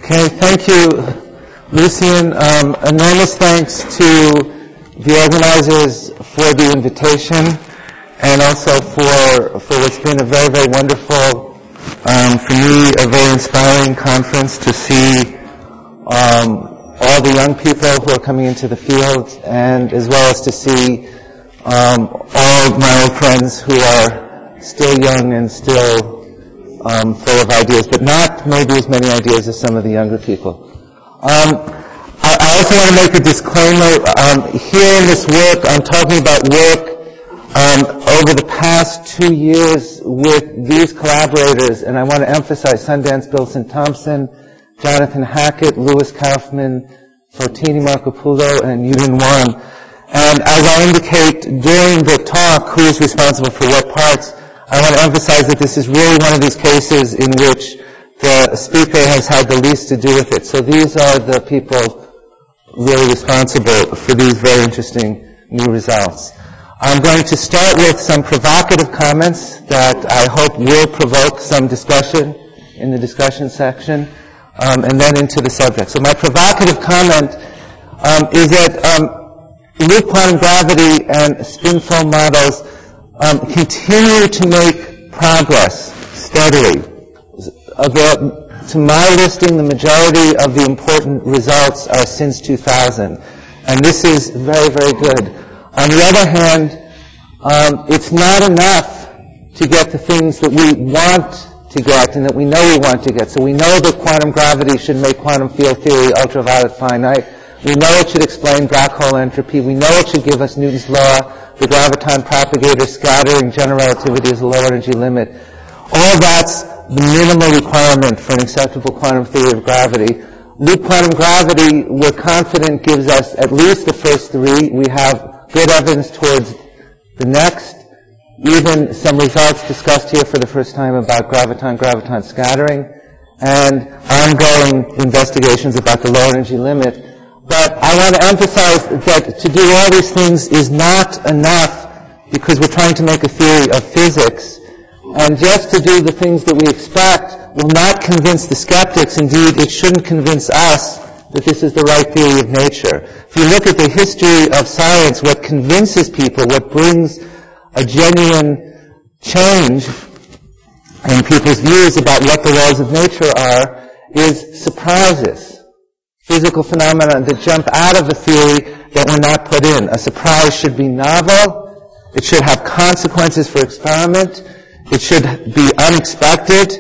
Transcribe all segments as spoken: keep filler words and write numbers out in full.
Okay, thank you, Lucian. Um, enormous thanks to the organizers for the invitation, and also for for what's been a very, very wonderful, um, for me, a very inspiring conference to see um, all the young people who are coming into the field, and as well as to see um, all of my old friends who are still young and still Um, full of ideas, but not maybe as many ideas as some of the younger people. Um, I, I also want to make a disclaimer. Um, here in this work, I'm talking about work um, over the past two years with these collaborators, and I want to emphasize Sundance Bilson Thompson, Jonathan Hackett, Louis Kaufman, Fortini Marcopulo, and Yudin Wang. And as I indicate during the talk who is responsible for what parts, I want to emphasize that this is really one of these cases in which the speaker has had the least to do with it. So these are the people really responsible for these very interesting new results. I'm going to start with some provocative comments that I hope will provoke some discussion in the discussion section, um, and then into the subject. So my provocative comment um, is that um, loop quantum gravity and spin foam models Um, continue to make progress steadily. About, to my listing, the majority of the important results are since two thousand, and this is very, very good. On the other hand, um, it's not enough to get the things that we want to get and that we know we want to get. So we know that quantum gravity should make quantum field theory ultraviolet finite. We know it should explain black hole entropy. We know it should give us Newton's law, the graviton propagator scattering general relativity as a low energy limit. All that's the minimal requirement for an acceptable quantum theory of gravity. Loop quantum gravity, we're confident, gives us at least the first three. We have good evidence towards the next. Even some results discussed here for the first time about graviton-graviton scattering, and ongoing investigations about the low energy limit. But I want to emphasize that to do all these things is not enough because we're trying to make a theory of physics. And just to do the things that we expect will not convince the skeptics. Indeed, it shouldn't convince us that this is the right theory of nature. If you look at the history of science, what convinces people, what brings a genuine change in people's views about what the laws of nature are, is surprises. Physical phenomena that jump out of the theory that were not put in. A surprise should be novel. It should have consequences for experiment. It should be unexpected.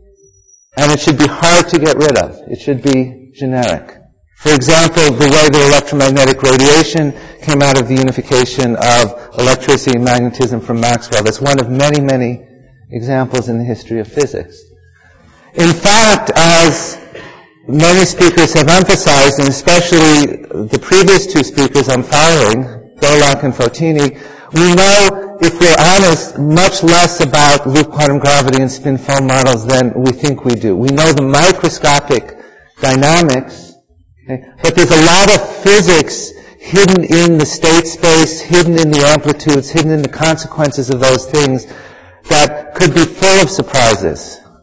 And it should be hard to get rid of. It should be generic. For example, the way that electromagnetic radiation came out of the unification of electricity and magnetism from Maxwell. That's one of many, many examples in the history of physics. In fact, as many speakers have emphasized, and especially the previous two speakers I'm following, Bolak and Fortini, we know, if we're honest, much less about loop quantum gravity and spin foam models than we think we do. We know the microscopic dynamics, okay, but there's a lot of physics hidden in the state space, hidden in the amplitudes, hidden in the consequences of those things that could be full of surprises.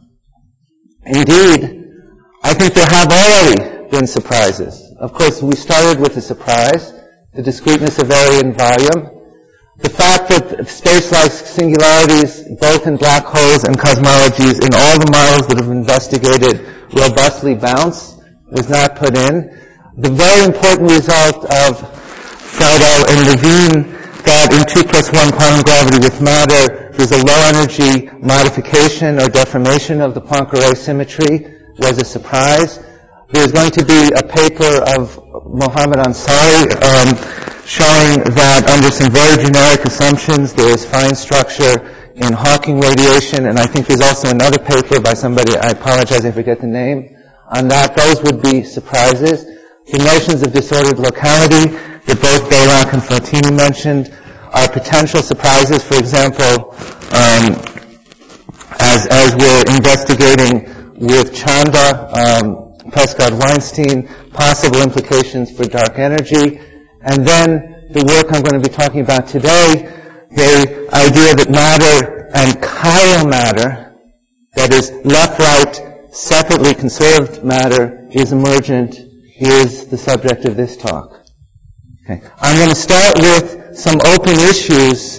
Indeed, I think there have already been surprises. Of course, we started with a surprise, the discreteness of area and volume. The fact that space-like singularities, both in black holes and cosmologies, in all the models that have investigated robustly bounce, was not put in. The very important result of Friedel and Levine that in two plus one quantum gravity with matter, there's a low-energy modification or deformation of the Poincare symmetry, was a surprise. There's going to be a paper of Mohammed Ansari um, showing that under some very generic assumptions there is fine structure in Hawking radiation, and I think there's also another paper by somebody, I apologize, I forget the name, on that. Those would be surprises. The notions of disordered locality that both Bolak and Fortini mentioned are potential surprises. For example, um, as, as we're investigating with Chanda, um, Prescott-Weinstein, possible implications for dark energy, and then the work I'm going to be talking about today, the idea that matter and chiral matter, that is left-right separately conserved matter is emergent is the subject of this talk. Okay. I'm going to start with some open issues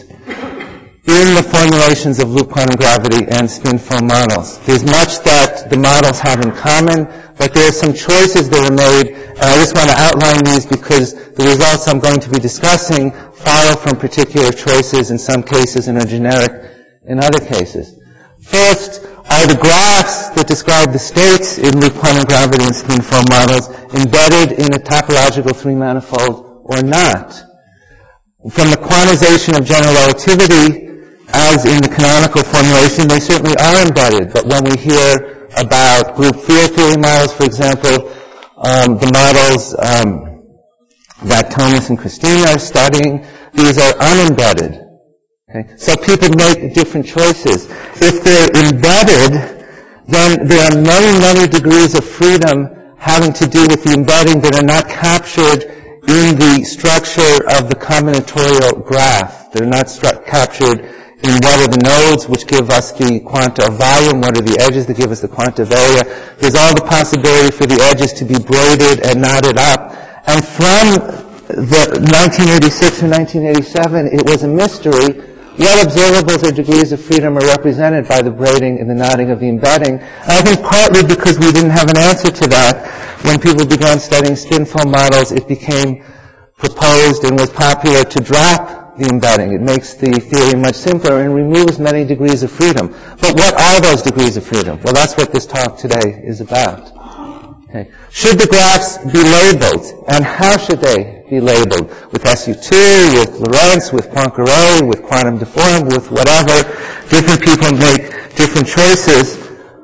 in the formulations of loop quantum gravity and spin-foam models. There's much that the models have in common, but there are some choices that are made, and I just want to outline these because the results I'm going to be discussing follow from particular choices in some cases and are generic in other cases. First are the graphs that describe the states in loop quantum gravity and spin-foam models embedded in a topological three-manifold or not. From the quantization of general relativity, as in the canonical formulation, they certainly are embedded, but when we hear about group field theory models, for example, um, the models um, that Thomas and Christina are studying, these are unembedded. Okay? So people make different choices. If they're embedded, then there are many, many degrees of freedom having to do with the embedding that are not captured in the structure of the combinatorial graph. They're not stru- captured in what are the nodes which give us the quanta of volume, what are the edges that give us the quanta of area. There's all the possibility for the edges to be braided and knotted up. And from the nineteen eighty-six or nineteen eighty-seven, it was a mystery what observables or degrees of freedom are represented by the braiding and the knotting of the embedding. And I think partly because we didn't have an answer to that, when people began studying spin-foam models, it became proposed and was popular to drop the embedding. It makes the theory much simpler and removes many degrees of freedom. But what are those degrees of freedom? Well, that's what this talk today is about. Okay. Should the graphs be labeled? And how should they be labeled? With S U two, with Lorentz, with Poincaré, with quantum deformed, with whatever. Different people make different choices.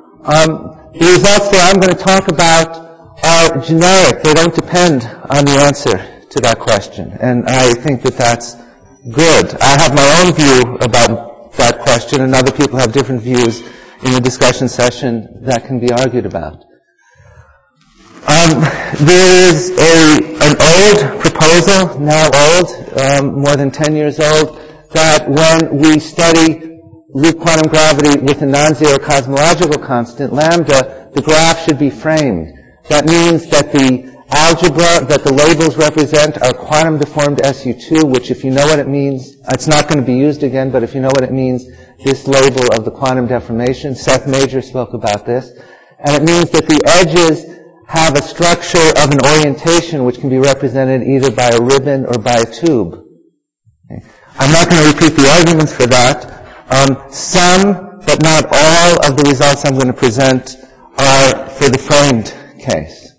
Um, the results that I'm going to talk about are generic. They don't depend on the answer to that question. And I think that that's good. I have my own view about that question, and other people have different views in a discussion session that can be argued about. Um, there is a, an old proposal, now old, um, more than ten years old, that when we study loop quantum gravity with a non-zero cosmological constant, lambda, the graph should be framed. That means that the algebra that the labels represent are quantum deformed S U two, which if you know what it means, it's not going to be used again, but if you know what it means, this label of the quantum deformation, Seth Major spoke about this, and it means that the edges have a structure of an orientation which can be represented either by a ribbon or by a tube. Okay. I'm not going to repeat the arguments for that. Um, some, but not all, of the results I'm going to present are for the framed case.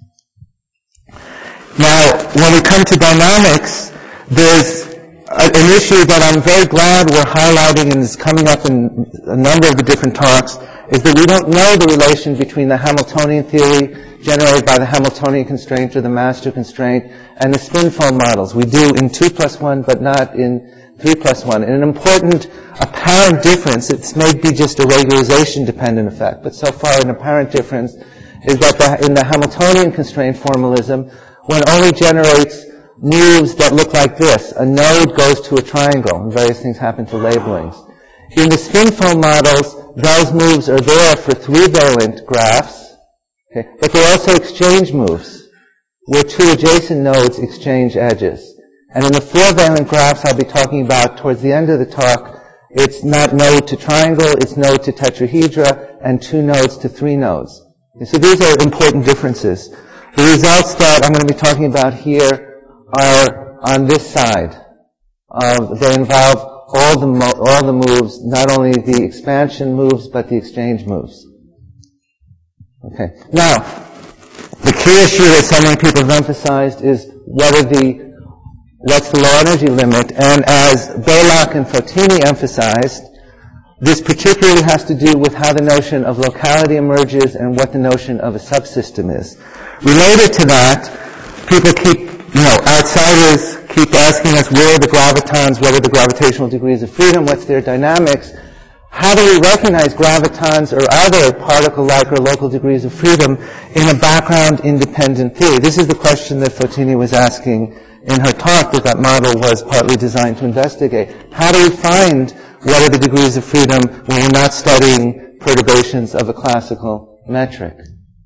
Now, when we come to dynamics, there's a, an issue that I'm very glad we're highlighting and is coming up in a number of the different talks, is that we don't know the relation between the Hamiltonian theory generated by the Hamiltonian constraint or the master constraint and the spin-foam models. We do in two plus one, but not in three plus one. And an important apparent difference, it's may be just a regularization-dependent effect, but so far an apparent difference is that the, in the Hamiltonian constraint formalism, one only generates moves that look like this. A node goes to a triangle, and various things happen to labelings. In the spin-foam models, those moves are there for three-valent graphs, okay, but they also exchange moves, where two adjacent nodes exchange edges. And in the four-valent graphs I'll be talking about towards the end of the talk, it's not node to triangle, it's node to tetrahedra, and two nodes to three nodes. Okay, so these are important differences. The results that I'm going to be talking about here are on this side. Uh, they involve all the mo- all the moves, not only the expansion moves, but the exchange moves. Okay. Now, the key issue that so many people have emphasized is what are the, what's the low energy limit? And as Bailock and Fotini emphasized, this particularly has to do with how the notion of locality emerges and what the notion of a subsystem is. Related to that, people keep, you know, outsiders keep asking us where are the gravitons, what are the gravitational degrees of freedom, what's their dynamics. How do we recognize gravitons or other particle-like or local degrees of freedom in a background-independent theory? This is the question that Fotini was asking in her talk that that model was partly designed to investigate. How do we find what are the degrees of freedom when we're not studying perturbations of a classical metric.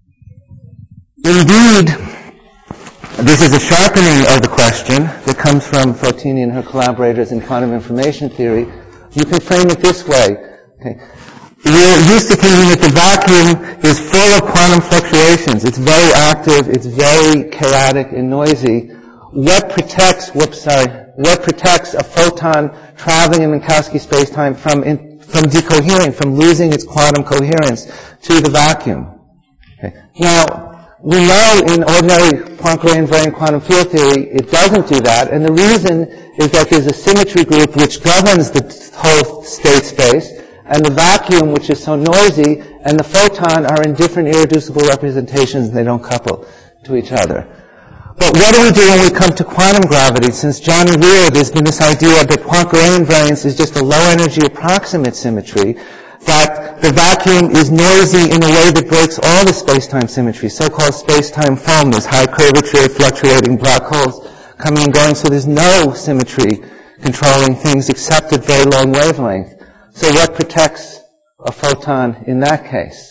Indeed, this is a sharpening of the question that comes from Fotini and her collaborators in quantum information theory. You can frame it this way. Okay. We're used to thinking that the vacuum is full of quantum fluctuations. It's very active, it's very chaotic and noisy. What protects, whoops, sorry, what protects a photon traveling in Minkowski spacetime from in, from decohering, from losing its quantum coherence to the vacuum? Okay. Now, we know in ordinary Poincare invariant quantum field theory it doesn't do that, and the reason is that there's a symmetry group which governs the whole state space, and the vacuum, which is so noisy, and the photon are in different irreducible representations, and they don't couple to each other. But what do we do when we come to quantum gravity? Since Johnny Weir, there's been this idea that Poincare invariance is just a low-energy approximate symmetry, that the vacuum is noisy in a way that breaks all the space-time symmetry, so-called space-time foam. There's high curvature, fluctuating black holes coming and going, so there's no symmetry controlling things except at very long wavelength. So what protects a photon in that case?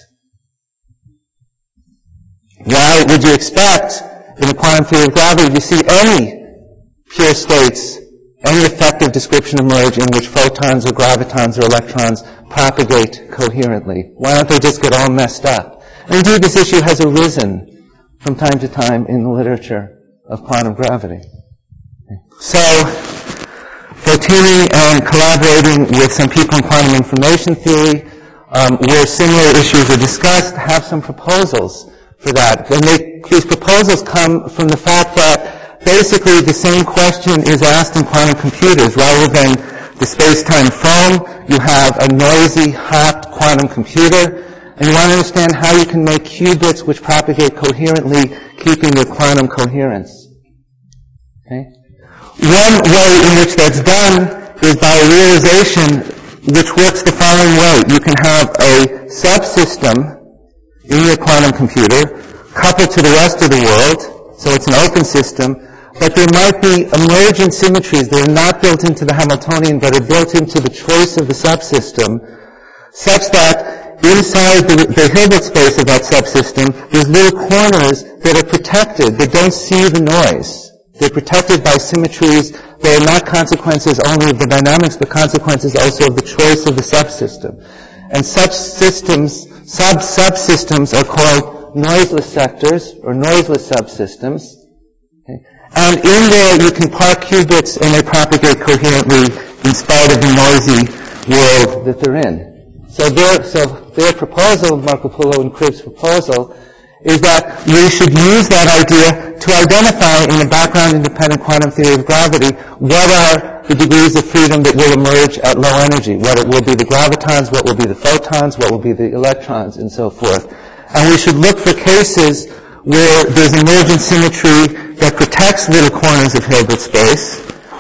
Why would you expect in the quantum theory of gravity to see any pure states, any effective description emerge in which photons or gravitons or electrons propagate coherently? Why don't they just get all messed up? And indeed, this issue has arisen from time to time in the literature of quantum gravity. So, Fotini and collaborating with some people in quantum information theory, um, where similar issues are discussed, have some proposals for that. And they, these proposals come from the fact that basically the same question is asked in quantum computers. Rather than the space-time foam, you have a noisy, hot quantum computer, and you want to understand how you can make qubits which propagate coherently, keeping their quantum coherence. Okay? One way in which that's done is by a realization which works the following way. You can have a subsystem in your quantum computer coupled to the rest of the world, so it's an open system, but there might be emergent symmetries that are not built into the Hamiltonian but are built into the choice of the subsystem, such that inside the, the Hilbert space of that subsystem, there's little corners that are protected, that don't see the noise. They're protected by symmetries that are not consequences only of the dynamics, but consequences also of the choice of the subsystem. And such systems, sub-subsystems are called noiseless sectors, or noiseless subsystems. Okay? And in there you can park qubits and they propagate coherently in spite of the noisy world that they're in. So their, so their proposal, Markopoulou and Cribb's proposal, is that we should use that idea to identify in the background-independent quantum theory of gravity what are the degrees of freedom that will emerge at low energy, what it will be the gravitons, what will be the photons, what will be the electrons, and so forth. And we should look for cases where there's emergent symmetry that protects little corners of Hilbert space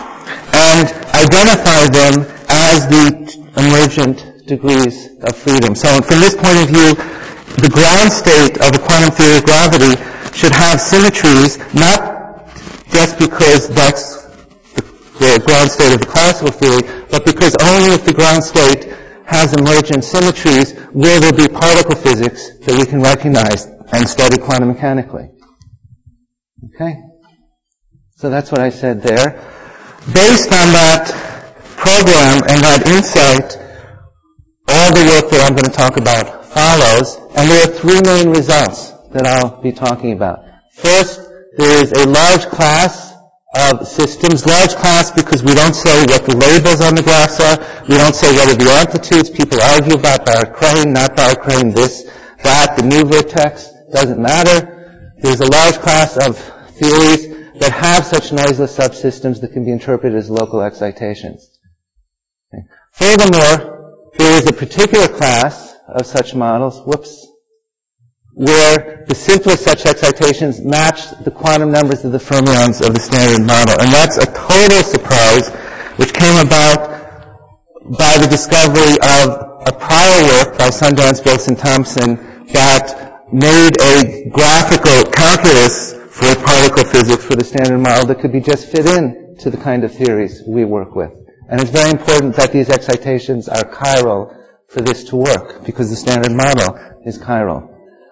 and identify them as the emergent degrees of freedom. So from this point of view, the ground state of a quantum theory of gravity should have symmetries, not just because that's the, the ground state of the classical theory, but because only if the ground state has emergent symmetries will there be particle physics that we can recognize and study quantum mechanically. Okay? So that's what I said there. Based on that program and that insight, all the work that I'm going to talk about follows, and there are three main results that I'll be talking about. First, there is a large class of systems, large class because we don't say what the labels on the graphs are, we don't say what are the amplitudes, people argue about Barak-Crane, not Barak-Crane, this, that, the new vertex, doesn't matter. There's a large class of theories that have such noiseless subsystems that can be interpreted as local excitations. Okay. Furthermore, there is a particular class of such models, whoops, where the simplest such excitations match the quantum numbers of the fermions of the standard model. And that's a total surprise, which came about by the discovery of a prior work by Sundance, Brooks, and Thompson that made a graphical calculus for particle physics for the standard model that could be just fit in to the kind of theories we work with. And it's very important that these excitations are chiral for this to work, because the standard model is chiral.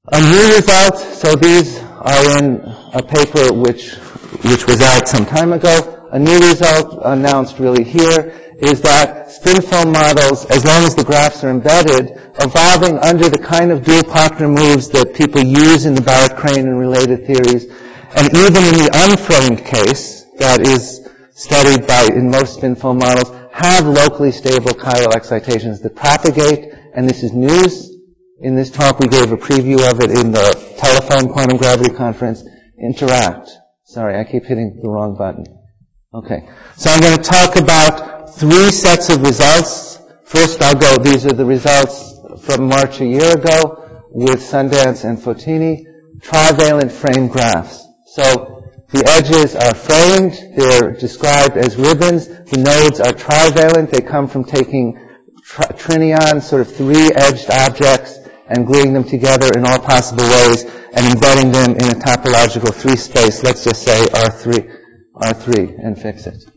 A new result, so these are in a paper which which was out some time ago. A new result announced really here is that spin foam models, as long as the graphs are embedded, evolving under the kind of dual partner moves that people use in the Barrett-Crane and related theories, and even in the unframed case that is studied by in most spin foam models, have locally stable chiral excitations that propagate, and this is news. In this talk, we gave a preview of it in the telephone quantum gravity conference. Interact. Sorry, I keep hitting the wrong button. Okay. So I'm going to talk about three sets of results. First, I'll go, these are the results from March a year ago with Sundance and Fotini, trivalent frame graphs. So the edges are framed. They're described as ribbons. The nodes are trivalent. They come from taking tri- trinions, sort of three-edged objects, and gluing them together in all possible ways and embedding them in a topological three space, let's just say R three, R three, and fix it.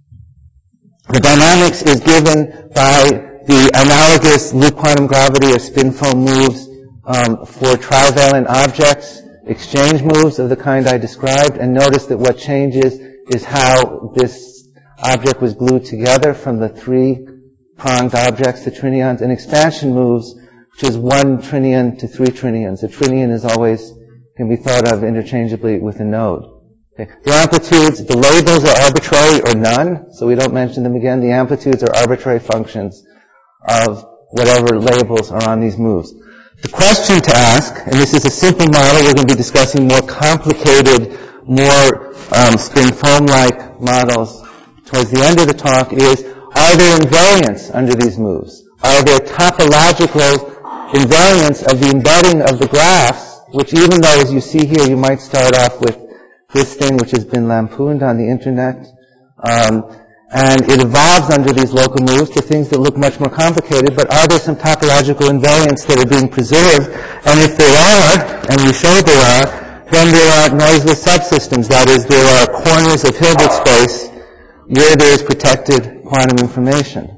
The dynamics is given by the analogous loop quantum gravity or spin foam moves um, for trivalent objects, exchange moves of the kind I described, and notice that what changes is how this object was glued together from the three-pronged objects, the trinions, and expansion moves, which is one trinion to three trinions. A trinion is always, can be thought of interchangeably with a node. Okay. The amplitudes, the labels are arbitrary or none, so we don't mention them again. The amplitudes are arbitrary functions of whatever labels are on these moves. The question to ask, and this is a simple model, we're going to be discussing more complicated, more um, spin foam-like models towards the end of the talk, is, are there invariants under these moves? Are there topological invariants of the embedding of the graphs, which even though, as you see here, you might start off with this thing which has been lampooned on the internet, um, and it evolves under these local moves to things that look much more complicated, but are there some topological invariants that are being preserved? And if there are, and we show there are, then there are noiseless subsystems. That is, there are corners of Hilbert space where there is protected quantum information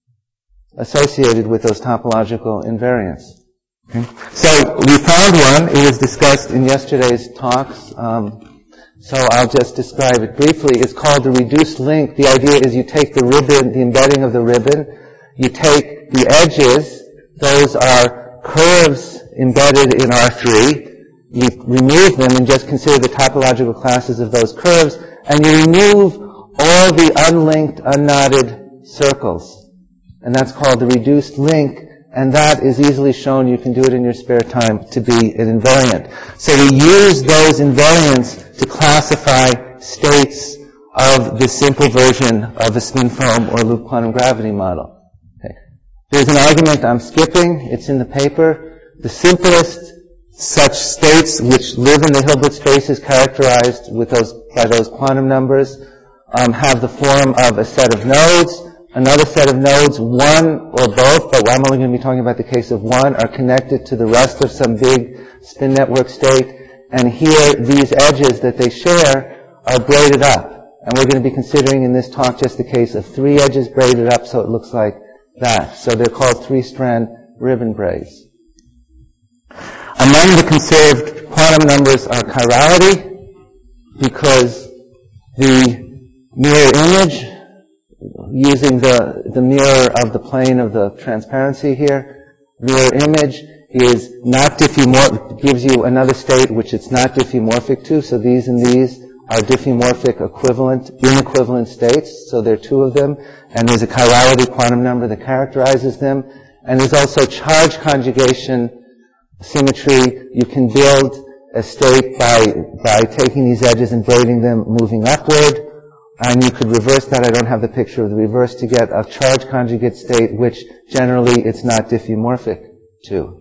associated with those topological invariants. Okay. So we found one. It was discussed in yesterday's talks. Um, so I'll just describe it briefly. It's called the reduced link. The idea is you take the ribbon, the embedding of the ribbon, you take the edges, those are curves embedded in R three, you remove them and just consider the topological classes of those curves, and you remove all the unlinked, unknotted circles. And that's called the reduced link, and that is easily shown, you can do it in your spare time, to be an invariant. So we use those invariants to classify states of the simple version of a spin foam or loop quantum gravity model. Okay. There's an argument I'm skipping, it's in the paper. The simplest such states which live in the Hilbert spaces characterized with those, by those quantum numbers um, have the form of a set of nodes. Another set of nodes, one or both, but I'm only going to be talking about the case of one, are connected to the rest of some big spin network state. And here, these edges that they share are braided up. And we're going to be considering in this talk just the case of three edges braided up so it looks like that. So they're called three-strand ribbon braids. Among the conserved quantum numbers are chirality, because the mirror image, using the, the mirror of the plane of the transparency here, mirror image is not diffeomorphic, gives you another state which it's not diffeomorphic to, so these and these are diffeomorphic equivalent, inequivalent states, so there are two of them, and there's a chirality quantum number that characterizes them, and there's also charge conjugation symmetry. You can build a state by, by taking these edges and braiding them moving upward, and you could reverse that. I don't have the picture of the reverse to get a charge conjugate state, which generally it's not diffeomorphic to.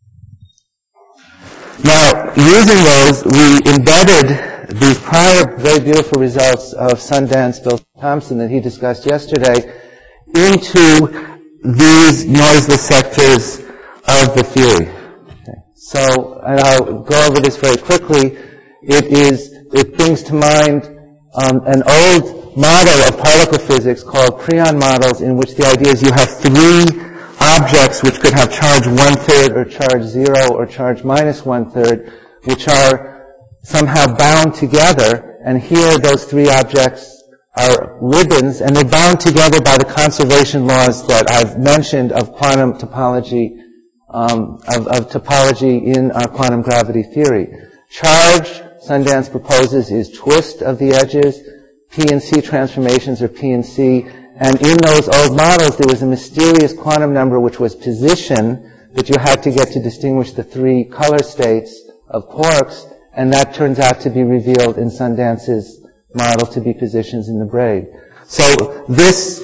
Now, using those, we embedded these prior very beautiful results of Sundance, Bill Thompson, that he discussed yesterday, into these noiseless sectors of the theory. Okay. So, and I'll go over this very quickly. It is, it brings to mind Um, an old model of particle physics called Prion models, in which the idea is you have three objects which could have charge one-third or charge zero or charge minus one-third, which are somehow bound together. And here those three objects are ribbons, and they're bound together by the conservation laws that I've mentioned of quantum topology, um, of, of topology in our quantum gravity theory. Charge, Sundance proposes, is twist of the edges. P and C transformations are P and C. And in those old models, there was a mysterious quantum number which was position that you had to get to distinguish the three color states of quarks, and that turns out to be revealed in Sundance's model to be positions in the braid. So this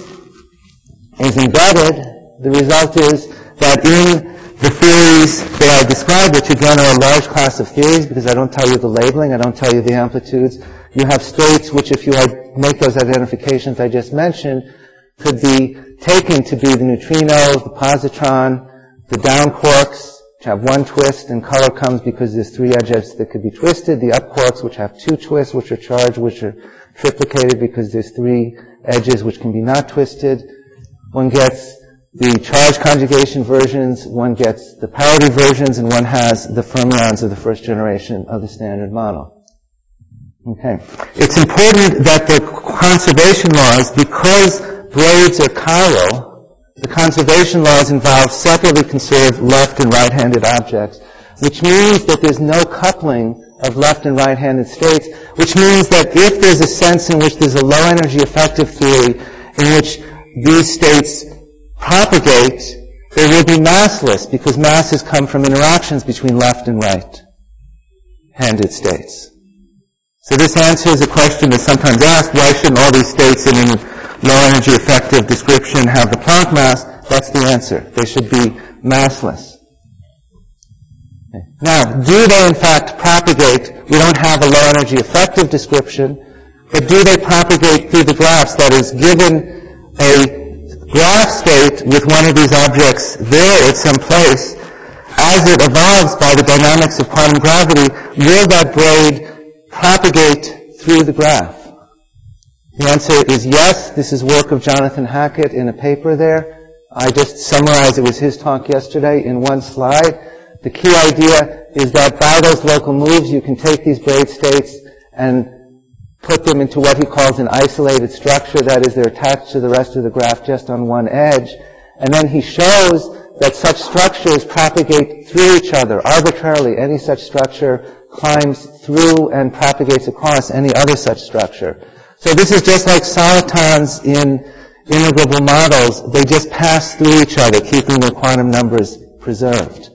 is embedded. The result is that in the theories that I described, which again are a large class of theories because I don't tell you the labeling, I don't tell you the amplitudes, you have states which, if you make those identifications I just mentioned, could be taken to be the neutrinos, the positron, the down quarks, which have one twist, and color comes because there's three edges that could be twisted. The up quarks, which have two twists, which are charged, which are triplicated because there's three edges which can be not twisted. One gets the charge conjugation versions, one gets the parity versions, and one has the fermions of the first generation of the standard model. Okay. It's important that the conservation laws, because braids are chiral, the conservation laws involve separately conserved left and right-handed objects, which means that there's no coupling of left and right-handed states, which means that if there's a sense in which there's a low-energy effective theory in which these states propagate, they will be massless because masses come from interactions between left and right-handed states. So this answers a question that's sometimes asked, why shouldn't all these states in a low-energy effective description have the Planck mass? That's the answer. They should be massless. Okay. Now, do they in fact propagate? We don't have a low-energy effective description, but do they propagate through the graphs? That is, given a graph state with one of these objects there at some place, as it evolves by the dynamics of quantum gravity, will that braid propagate through the graph? The answer is yes. This is work of Jonathan Hackett in a paper there. I just summarized, it was his talk yesterday in one slide. The key idea is that by those local moves, you can take these braid states and put them into what he calls an isolated structure. That is, they're attached to the rest of the graph just on one edge. And then he shows that such structures propagate through each other arbitrarily. Any such structure climbs through and propagates across any other such structure. So this is just like solitons in integrable models. They just pass through each other, keeping their quantum numbers preserved.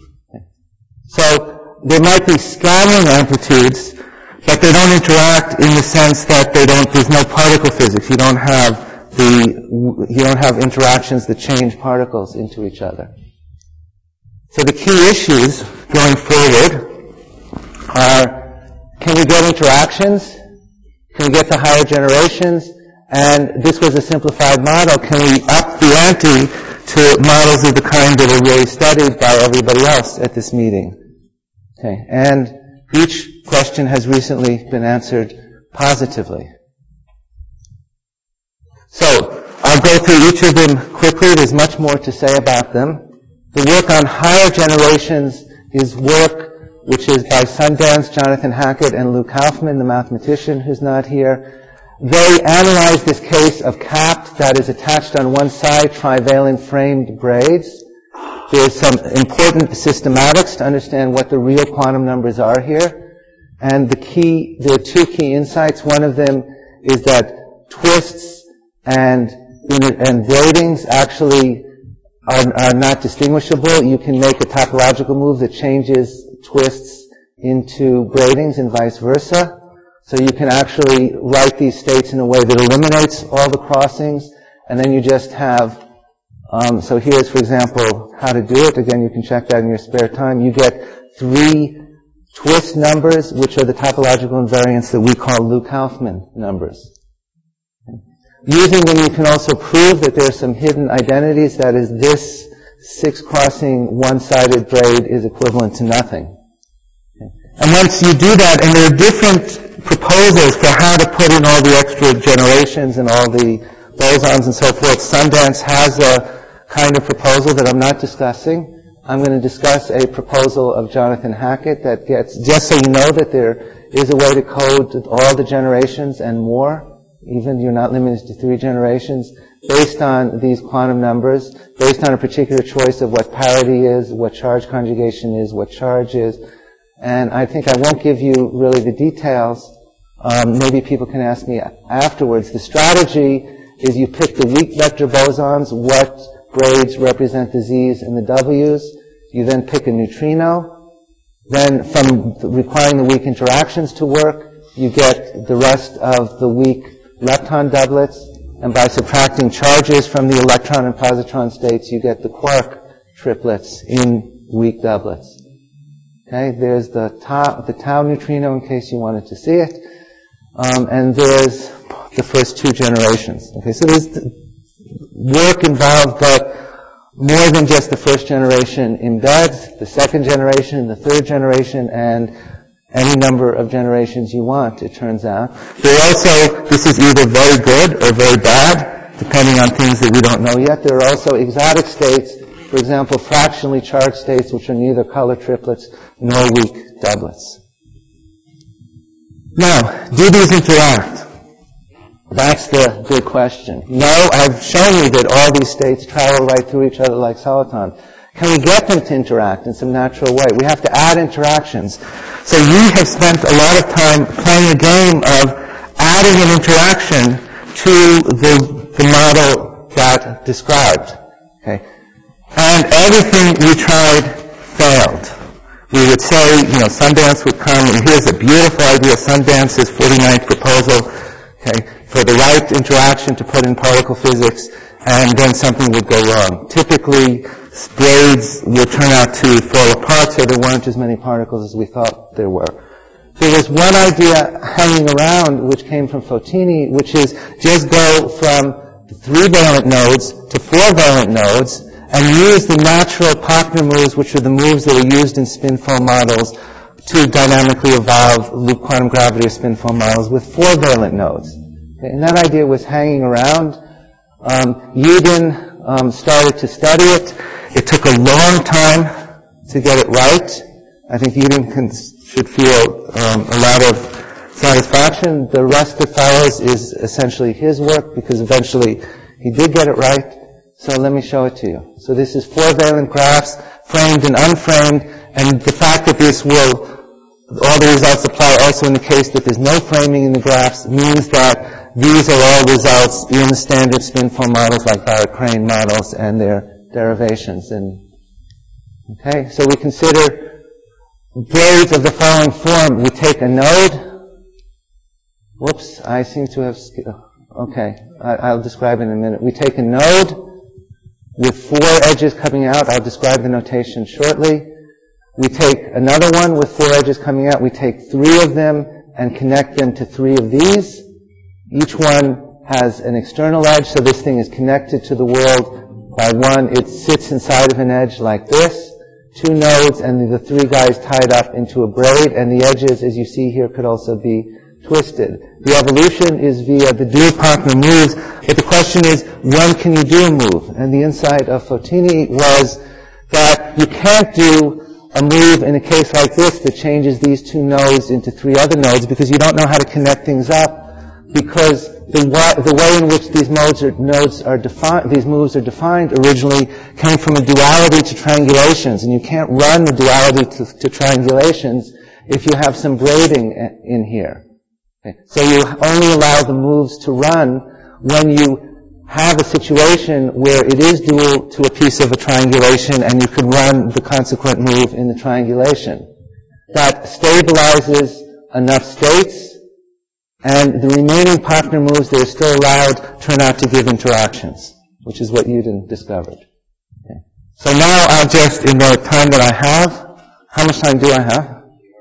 So there might be scattering amplitudes, but they don't interact in the sense that they don't, there's no particle physics. You don't have the, you don't have interactions that change particles into each other. So the key issues going forward are, can we get interactions? Can we get to higher generations? And this was a simplified model. Can we up the ante to models of the kind that are really studied by everybody else at this meeting? Okay. And each question has recently been answered positively. So, I'll go through each of them quickly. There's much more to say about them. The work on higher generations is work which is by Sundance, Jonathan Hackett, and Lou Kaufman, the mathematician who's not here. They analyzed this case of capped, that is attached on one side, trivalent framed braids. There's some important systematics to understand what the real quantum numbers are here. And the key, there are two key insights. One of them is that twists and, and braidings actually are, are not distinguishable. You can make a topological move that changes twists into braidings and vice versa. So you can actually write these states in a way that eliminates all the crossings, and then you just have, um, so here's, for example, how to do it. Again, you can check that in your spare time. You get three twist numbers, which are the topological invariants that we call Lou Kaufman numbers. Using them, you can also prove that there are some hidden identities. That is, this six-crossing one-sided braid is equivalent to nothing. And once you do that, and there are different proposals for how to put in all the extra generations and all the bosons and so forth, Sundance has a kind of proposal that I'm not discussing. I'm going to discuss a proposal of Jonathan Hackett that gets, just so you know that there is a way to code all the generations and more, even you're not limited to three generations, based on these quantum numbers, based on a particular choice of what parity is, what charge conjugation is, what charge is. And I think I won't give you really the details. Um, maybe people can ask me afterwards. The strategy is you pick the weak vector bosons, what braids represent the Z's and the W's. You then pick a neutrino. Then from requiring the weak interactions to work, you get the rest of the weak lepton doublets. And by subtracting charges from the electron and positron states, you get the quark triplets in weak doublets. Okay, there's the tau, the tau neutrino in case you wanted to see it. Um, and there's the first two generations. Okay, so there's work involved, but more than just the first generation embeds, the second generation, the third generation, and any number of generations you want, it turns out. There are also, this is either very good or very bad, depending on things that we don't know yet. There are also exotic states, for example, fractionally charged states, which are neither color triplets nor weak doublets. Now, do these interact? That's the big question. No, I've shown you that all these states travel right through each other like soliton. Can we get them to interact in some natural way? We have to add interactions. So we have spent a lot of time playing a game of adding an interaction to the, the model that described. Okay? And everything we tried failed. We would say, you know, Sundance would come, and here's a beautiful idea, Sundance's forty-ninth proposal, okay, for the right interaction to put in particle physics, and then something would go wrong. Typically, braids would turn out to fall apart, so there weren't as many particles as we thought there were. There was one idea hanging around which came from Fotini, which is just go from three-valent nodes to four-valent nodes and use the natural Posner moves, which are the moves that are used in spin-foam models, to dynamically evolve loop quantum gravity or spin-foam models with four-valent nodes. Okay, and that idea was hanging around. Um, Yudin um, started to study it. It took a long time to get it right. I think Yudin can, should feel um, a lot of satisfaction. The rest that follows is essentially his work, because eventually he did get it right. So let me show it to you. So this is four-valent graphs, framed and unframed, and the fact that this will, all the results apply also in the case that there's no framing in the graphs, means that these are all results in the standard spin-foam models like Barrett-Crane models and their derivations. And okay, so we consider braids of the following form. We take a node. Whoops, I seem to have, okay, I, I'll describe it in a minute. We take a node with four edges coming out. I'll describe the notation shortly. We take another one with four edges coming out. We take three of them and connect them to three of these. Each one has an external edge, so this thing is connected to the world by one. It sits inside of an edge like this. Two nodes and the three guys tied up into a braid, and the edges, as you see here, could also be twisted. The evolution is via the dual Posner moves, but the question is, when can you do a move? And the insight of Fotini was that you can't do a move in a case like this that changes these two nodes into three other nodes, because you don't know how to connect things up, because the, the way in which these modes are, nodes are defined, these moves are defined originally came from a duality to triangulations, and you can't run the duality to, to triangulations if you have some braiding in here. Okay. So you only allow the moves to run when you have a situation where it is dual to a piece of a triangulation and you can run the consequent move in the triangulation. That stabilizes enough states, and the remaining Posner moves that are still allowed turn out to give interactions, which is what Yudin discovered. Okay. So now I'll just, in the time that I have, how much time do I have?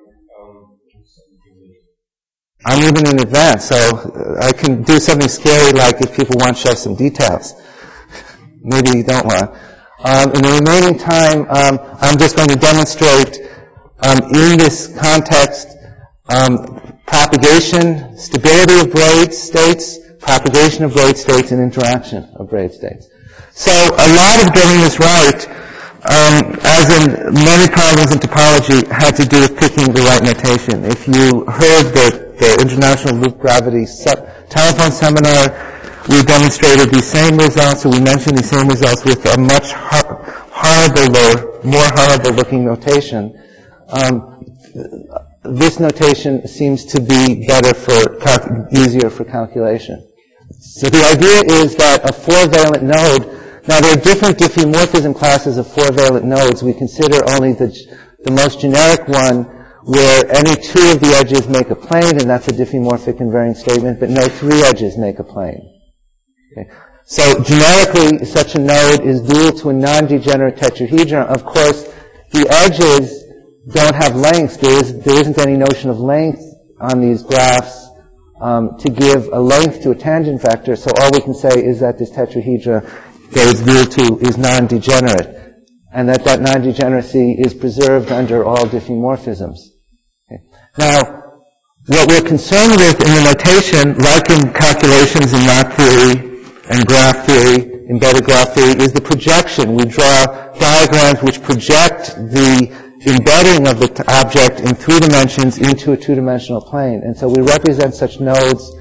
I'm moving in advance, so I can do something scary like if people want to show some details. Maybe you don't want. Um, in the remaining time, um, I'm just going to demonstrate um, in this context um, propagation, stability of braid states, propagation of braid states, and interaction of braid states. So a lot of getting this right, um, as in many problems in topology, had to do with picking the right notation. If you heard the, the International Loop Gravity se- telephone seminar, we demonstrated these same results, or we mentioned these same results with a much hor- horrible, more horrible-looking notation. Um, this notation seems to be better for, cal- easier for calculation. So the idea is that a four-valent node, now there are different diffeomorphism classes of four-valent nodes. We consider only the, the most generic one where any two of the edges make a plane, and that's a diffeomorphic invariant statement, but no three edges make a plane. Okay. So generically, such a node is dual to a non-degenerate tetrahedron. Of course, the edges don't have lengths. There, is, there isn't any notion of length on these graphs um, to give a length to a tangent vector, so all we can say is that this tetrahedron that is dual to is non-degenerate, and that that non-degeneracy is preserved under all diffeomorphisms. Okay. Now, what we're concerned with in the notation, like in calculations in knot theory and graph theory, embedded graph theory, is the projection. We draw diagrams which project the embedding of the t- object in three dimensions into a two-dimensional plane. And so we represent such nodes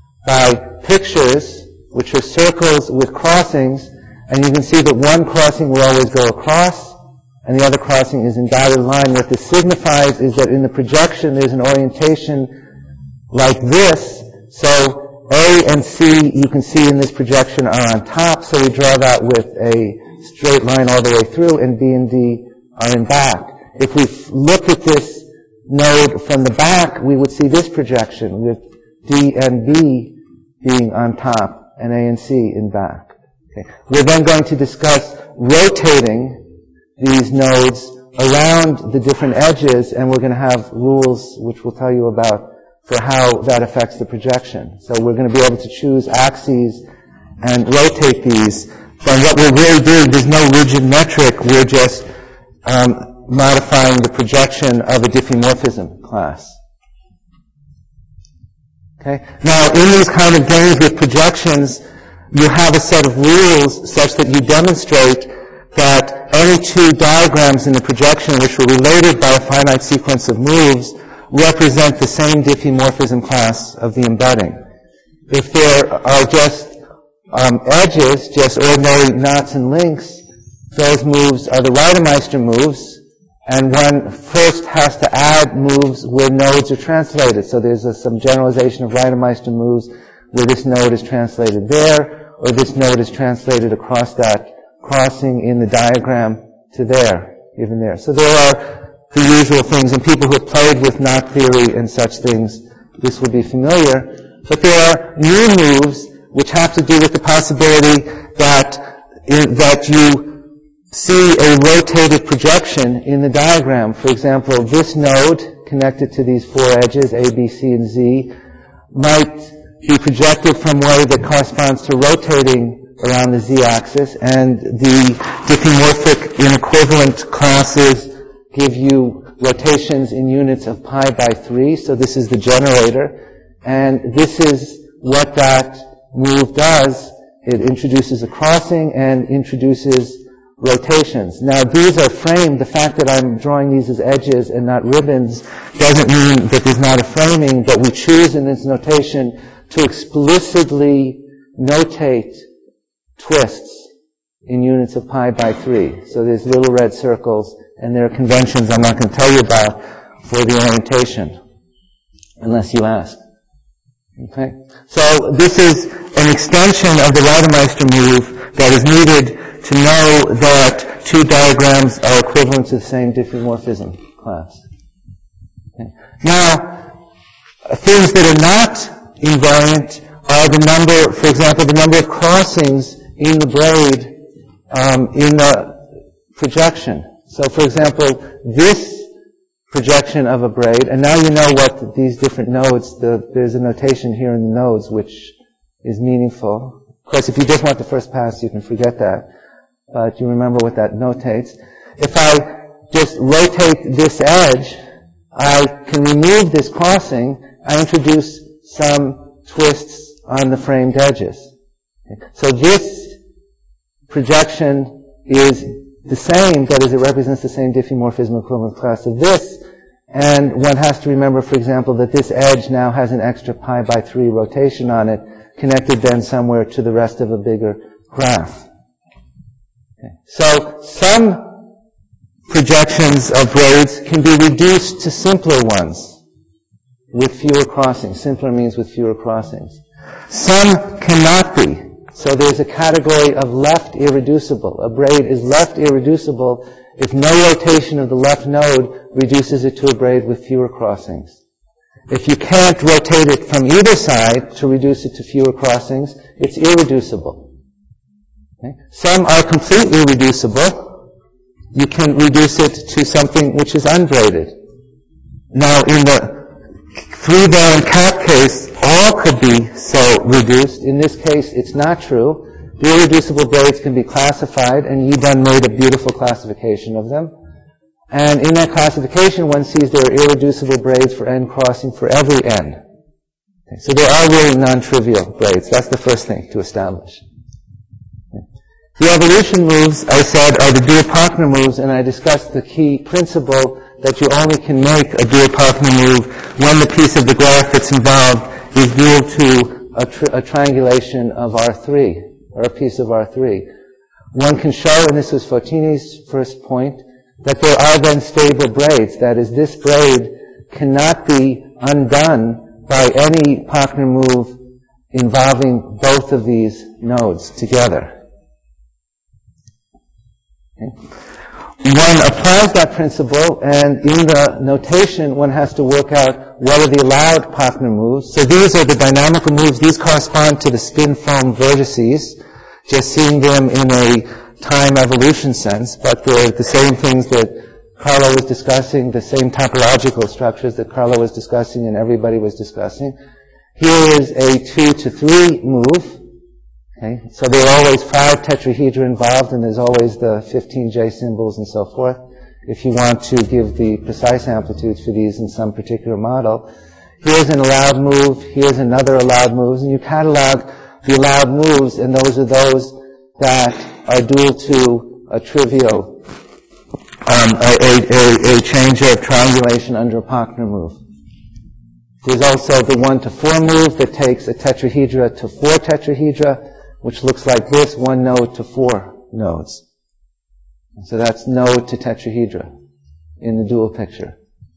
by pictures, which are circles with crossings, and you can see that one crossing will always go across, and the other crossing is in dotted line. What this signifies is that in the projection there's an orientation like this. So A and C, you can see in this projection, are on top, so we draw that with a straight line all the way through, and B and D are in back. If we f- look at this node from the back, we would see this projection with D and B being on top and A and C in back. Okay. We're then going to discuss rotating these nodes around the different edges, and we're going to have rules which we'll tell you about for how that affects the projection. So we're going to be able to choose axes and rotate these. But what we're really doing, there's no rigid metric. We're just um, modifying the projection of a diffeomorphism class. Okay? Now, in these kind of games with projections, you have a set of rules such that you demonstrate that any two diagrams in the projection which were related by a finite sequence of moves represent the same diffeomorphism class of the embedding. If there are just um, edges, just ordinary knots and links, those moves are the Reidemeister moves, and one first has to add moves where nodes are translated. So there's a, some generalization of Reidemeister moves where this node is translated there, or this node is translated across that crossing in the diagram to there, even there. So there are the usual things, and people who have played with knot theory and such things, this will be familiar. But there are new moves which have to do with the possibility that, that you see a rotated projection in the diagram. For example, this node connected to these four edges, A, B, C, and Z, might be projected from a way that corresponds to rotating around the Z-axis, and the diffeomorphic inequivalent classes give you rotations in units of pi by three, so this is the generator, and this is what that move does. It introduces a crossing and introduces rotations. Now, these are framed. The fact that I'm drawing these as edges and not ribbons doesn't mean that there's not a framing, but we choose in this notation to explicitly notate twists in units of pi by three. So there's little red circles, and there are conventions I'm not going to tell you about for the orientation, unless you ask. Okay? So this is an extension of the Reidemeister move that is needed to know that two diagrams are equivalent to the same diffeomorphism class. Okay. Now, things that are not invariant are the number, for example, the number of crossings in the braid um, in the projection. So, for example, this projection of a braid, and now you know what these different nodes, the, there's a notation here in the nodes which is meaningful. Of course, if you just want the first pass, you can forget that. But you remember what that notates. If I just rotate this edge, I can remove this crossing. I introduce some twists on the framed edges. So this projection is the same, that is, it represents the same diffeomorphism equivalent class of this, and one has to remember, for example, that this edge now has an extra pi by three rotation on it, connected then somewhere to the rest of a bigger graph. Okay. So some projections of braids can be reduced to simpler ones with fewer crossings. Simpler means with fewer crossings. Some cannot be. So there's a category of left irreducible. A braid is left irreducible if no rotation of the left node reduces it to a braid with fewer crossings. If you can't rotate it from either side to reduce it to fewer crossings, it's irreducible. Okay? Some are completely reducible. You can reduce it to something which is unbraided. Now, in the three-band cat case, all could be so reduced. In this case, it's not true. The irreducible braids can be classified, and Yi-Dun made a beautiful classification of them. And in that classification, one sees there are irreducible braids for n crossing for every n. Okay, so there are really non-trivial braids. That's the first thing to establish. Okay. The evolution moves, I said, are the Dewar-Pauckner moves, and I discussed the key principle that you only can make a Dewar-Pauckner move when the piece of the graph that's involved is dual to a, tri- a triangulation of R three, or a piece of R three. One can show, and this was Fotini's first point, that there are then stable braids. That is, this braid cannot be undone by any Pauckner move involving both of these nodes together. Okay. One applies that principle, and in the notation, one has to work out what are the allowed Pauckner moves. So these are the dynamical moves. These correspond to the spin foam vertices, just seeing them in a time evolution sense, but they're the same things that Carlo was discussing, the same topological structures that Carlo was discussing and everybody was discussing. Here is a two to three move. Okay, so there are always five tetrahedra involved, and there's always the fifteen J symbols and so forth, if you want to give the precise amplitudes for these in some particular model. Here's an allowed move, here's another allowed move, and you catalog the allowed moves, and those are those that are dual to a trivial, um, a, a, a change of triangulation under a Pauckner move. There's also the one to four move that takes a tetrahedra to four tetrahedra, which looks like this, one node to four nodes. So that's node to tetrahedra in the dual picture.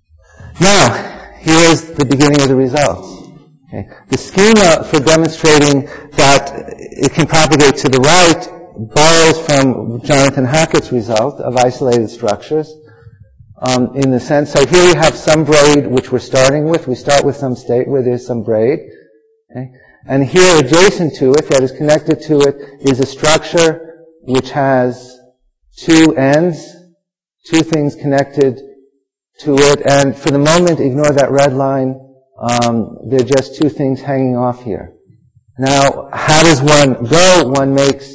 Now, here's the beginning of the results. Okay. The schema for demonstrating that it can propagate to the right borrows from Jonathan Hackett's result of isolated structures. Um, in the sense, so here we have some braid which we're starting with. We start with some state where there's some braid. Okay. And here, adjacent to it, that is connected to it, is a structure which has two ends, two things connected to it, and for the moment, ignore that red line. Um, they're just two things hanging off here. Now, how does one go? One makes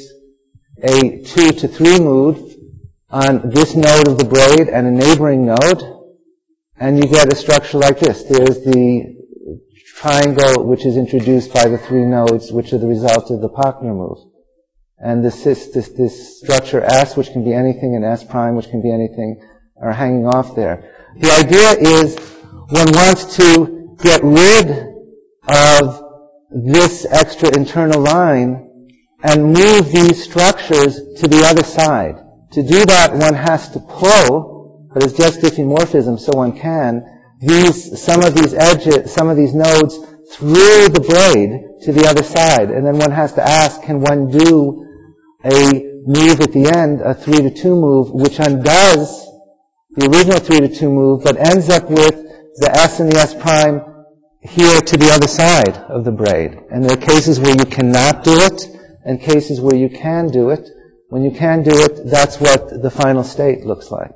a two to three move on this node of the braid and a neighboring node, and you get a structure like this. There's the triangle which is introduced by the three nodes, which are the result of the Pauckner move. And this, this, this, this structure S, which can be anything, and S prime, which can be anything, are hanging off there. The idea is one wants to get rid of this extra internal line and move these structures to the other side. To do that, one has to pull, but it's just diffeomorphism, so one can, these, some of these edges, some of these nodes through the braid to the other side. And then one has to ask, can one do a move at the end, a three to two move, which undoes the original three to two move, but ends up with the S and the S prime here to the other side of the braid. And there are cases where you cannot do it, and cases where you can do it. When you can do it, that's what the final state looks like.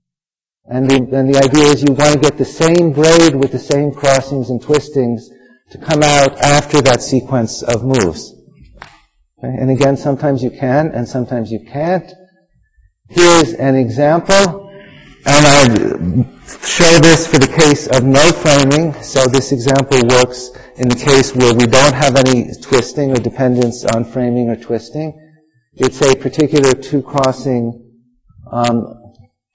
And the, and the idea is you want to get the same braid with the same crossings and twistings to come out after that sequence of moves. Okay? And again, sometimes you can, and sometimes you can't. Here's an example, and I'll show this for the case of no framing. So this example works in the case where we don't have any twisting or dependence on framing or twisting. it's a particular two-crossing um,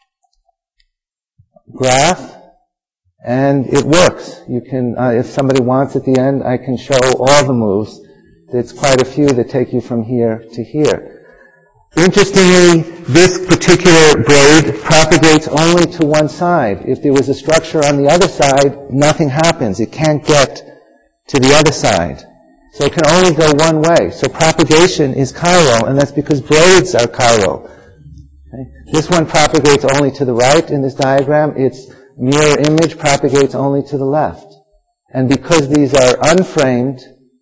graph, and it works. You can, uh, if somebody wants at the end, I can show all the moves. It's quite a few that take you from here to here. Interestingly, this particular braid propagates only to one side. If there was a structure on the other side, nothing happens. It can't get to the other side. So it can only go one way. So propagation is chiral, and that's because braids are chiral. Okay? This one propagates only to the right in this diagram. Its mirror image propagates only to the left. And because these are unframed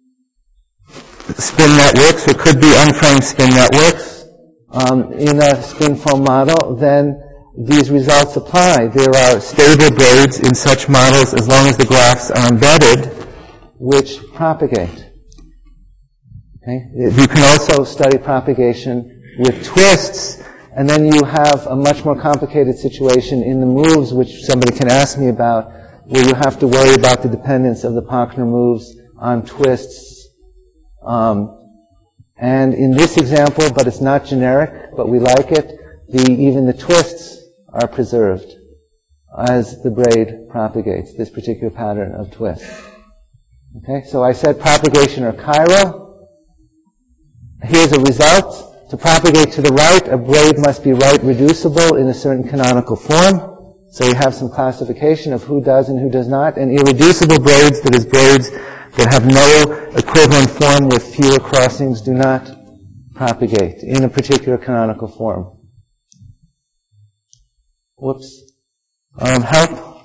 spin networks, or could be unframed spin networks, um, in a spin foam model, then these results apply. There are stable braids in such models as long as the graphs are embedded, which propagate. Okay? You can also study propagation with twists, and then you have a much more complicated situation in the moves, which somebody can ask me about, where you have to worry about the dependence of the Pochner moves on twists. Um, and in this example, but it's not generic, but we like it, the, even the twists are preserved as the braid propagates, this particular pattern of twists. Okay, so I said propagation or chiral. Here's a result. To propagate to the right, a braid must be right reducible in a certain canonical form. So you have some classification of who does and who does not. And irreducible braids, that is braids that have no equivalent form with fewer crossings, do not propagate in a particular canonical form. Whoops. Um, help.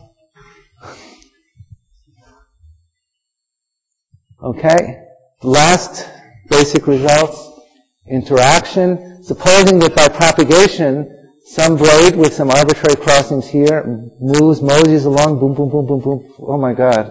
Okay. Last basic results. Interaction. Supposing that by propagation, some braid with some arbitrary crossings here moves, moseys along, boom, boom, boom, boom, boom. Oh my God.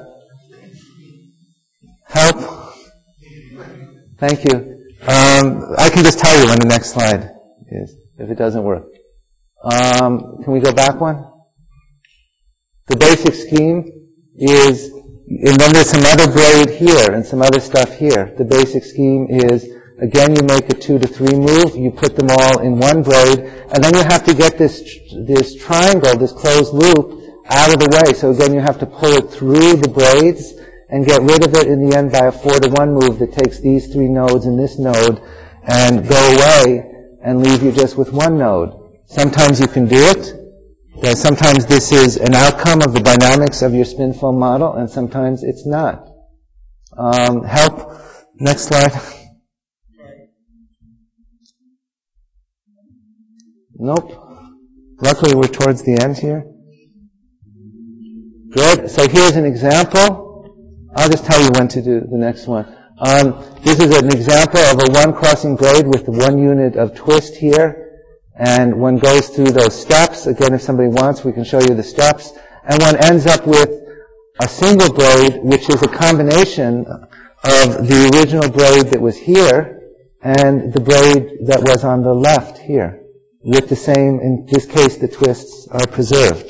Help. Thank you. Um, I can just tell you when the next slide is, if it doesn't work. Um, can we go back one? The basic scheme is, and then there's some other braid here and some other stuff here. The basic scheme is, again, you make a two to three move, you put them all in one braid, and then you have to get this this triangle, this closed loop, out of the way. So again, you have to pull it through the braids and get rid of it in the end by a four to one move that takes these three nodes and this node and go away and leave you just with one node. Sometimes you can do it. Sometimes this is an outcome of the dynamics of your spin foam model, and sometimes it's not. Um, help. Next slide. Nope. Luckily, we're towards the end here. Good. So here's an example. I'll just tell you when to do the next one. Um, this is an example of a one-crossing braid with one unit of twist here. And one goes through those steps. Again, if somebody wants, we can show you the steps. And one ends up with a single braid, which is a combination of the original braid that was here and the braid that was on the left here, with the same, in this case, the twists are preserved.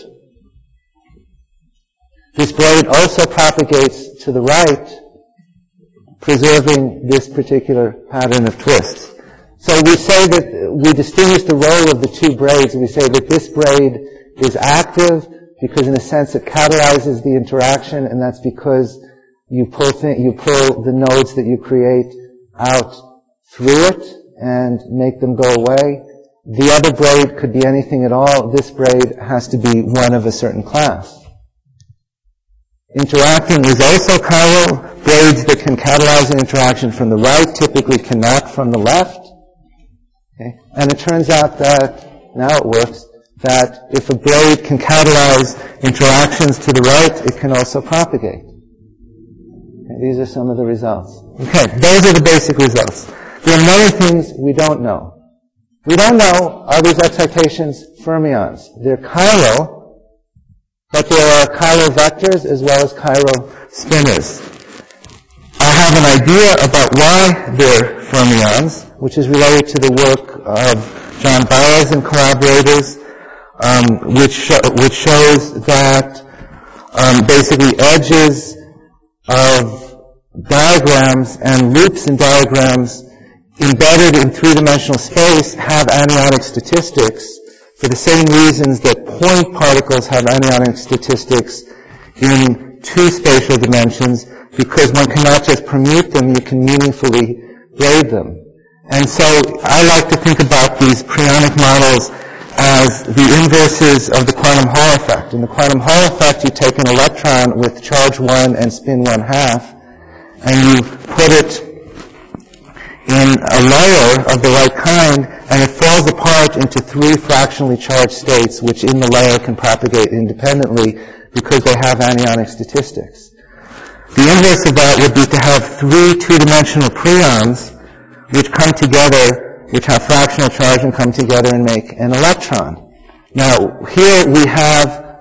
This braid also propagates to the right, preserving this particular pattern of twists. So we say that we distinguish the role of the two braids. We say that this braid is active because, in a sense, it catalyzes the interaction, and that's because you pull th- you pull the nodes that you create out through it and make them go away. The other braid could be anything at all. This braid has to be one of a certain class. Interacting is also chiral. Braids that can catalyze an interaction from the right typically cannot from the left. Okay. And it turns out that, now it works, that if a braid can catalyze interactions to the right, it can also propagate. Okay. These are some of the results. Okay, those are the basic results. There are many things we don't know. We don't know, are these excitations fermions? They're chiral, but there are chiral vectors as well as chiral spinors. I have an idea about why they're fermions, which is related to the work of John Baez and collaborators, um, which, show, which shows that um, basically edges of diagrams and loops in diagrams embedded in three-dimensional space have anionic statistics for the same reasons that point particles have anionic statistics in two spatial dimensions, because one cannot just permute them, you can meaningfully braid them. And so I like to think about these preonic models as the inverses of the quantum Hall effect. In the quantum Hall effect, you take an electron with charge one and spin one half, and you put it in a layer of the right kind, and it falls apart into three fractionally charged states, which in the layer can propagate independently because they have anionic statistics. The inverse of that would be to have three two-dimensional preons which come together, which have fractional charge and come together and make an electron. Now, here we have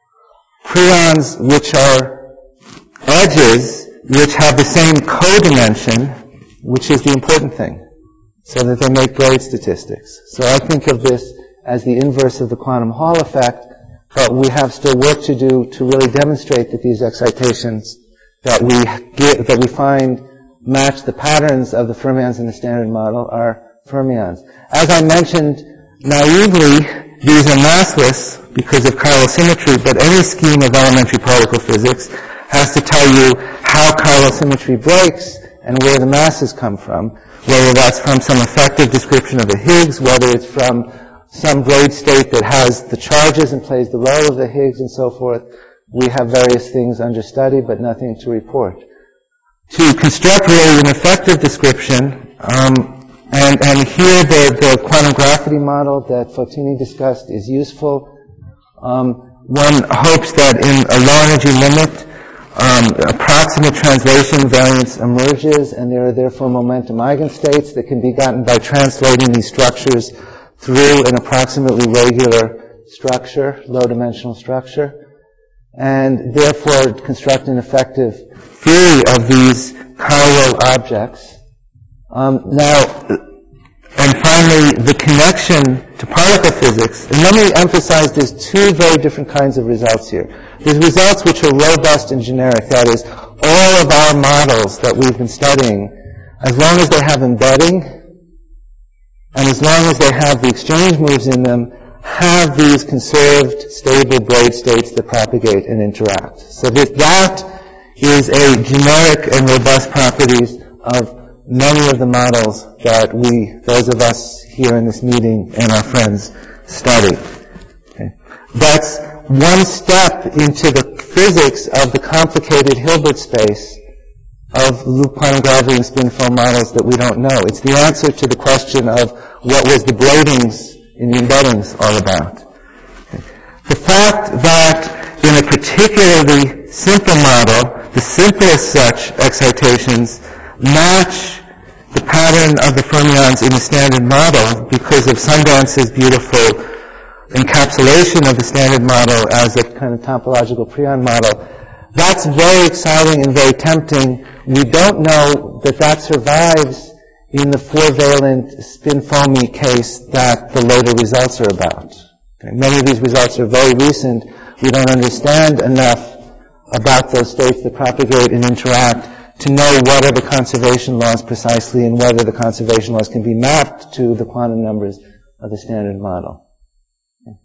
preons which are edges which have the same codimension, which is the important thing, so that they make braid statistics. So I think of this as the inverse of the quantum Hall effect, but we have still work to do to really demonstrate that these excitations that we get, that we find match the patterns of the fermions in the Standard Model are fermions. As I mentioned naively, these are massless because of chiral symmetry, but any scheme of elementary particle physics has to tell you how chiral symmetry breaks and where the masses come from, whether that's from some effective description of the Higgs, whether it's from some braid state that has the charges and plays the role of the Higgs and so forth. We have various things under study, but nothing to report. To construct really an effective description, um, and, and here the, the quantum graphity model that Fotini discussed is useful. Um, one hopes that in a low energy limit, um, approximate translation variance emerges, and there are therefore momentum eigenstates that can be gotten by translating these structures through an approximately regular structure, low-dimensional structure, and therefore construct an effective theory of these chiral objects. Um, now, and finally, the connection to particle physics. And let me emphasize there's two very different kinds of results here. There's results which are robust and generic. That is, all of our models that we've been studying, as long as they have embedding, and as long as they have the exchange moves in them, have these conserved, stable braid states that propagate and interact. So that, that is a generic and robust properties of many of the models that we, those of us here in this meeting and our friends, study. Okay. That's one step into the physics of the complicated Hilbert space of loop quantum gravity and spin foam models that we don't know. It's the answer to the question of what was the braidings in the embeddings all about. Okay. The fact that in a particularly simple model, the simplest such excitations match the pattern of the fermions in the Standard Model because of Sundance's beautiful encapsulation of the Standard Model as a kind of topological preon model. That's very exciting and very tempting. We don't know that that survives in the four-valent spin-foamy case that the later results are about. Okay. Many of these results are very recent. We don't understand enough about those states that propagate and interact to know what are the conservation laws precisely and whether the conservation laws can be mapped to the quantum numbers of the Standard Model. Okay.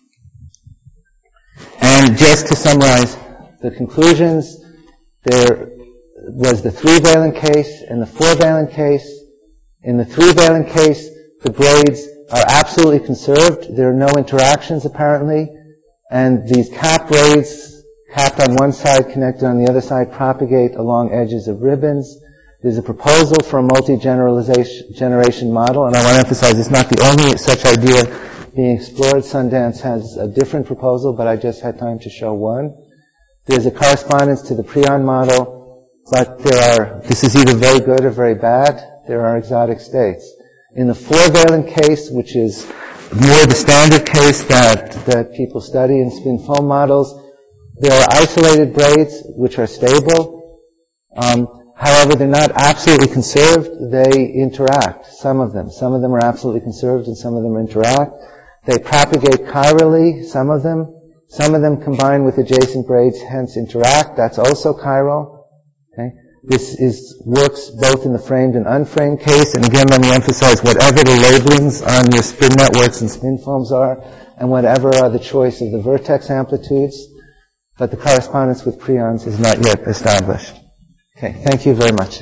And just to summarize the conclusions, there was the three-valent case and the four-valent case. In the three-valent case, the braids are absolutely conserved. There are no interactions, apparently. And these cap braids, capped on one side, connected on the other side, propagate along edges of ribbons. There's a proposal for a multi-generation model, and I want to emphasize it's not the only such idea being explored. Sundance has a different proposal, but I just had time to show one. There's a correspondence to the preon model, but there are, this is either very good or very bad. There are exotic states. In the four-valent case, which is more the standard case that, that people study in spin foam models, there are isolated braids which are stable. Um, however, they're not absolutely conserved. They interact, some of them. Some of them are absolutely conserved and some of them interact. They propagate chirally, some of them. Some of them combine with adjacent braids, hence interact. That's also chiral. Okay? This is works both in the framed and unframed case, and again, let me emphasize, whatever the labelings on your spin networks and spin foams are, and whatever are the choice of the vertex amplitudes, but the correspondence with preons is not yet established. Okay, thank you very much.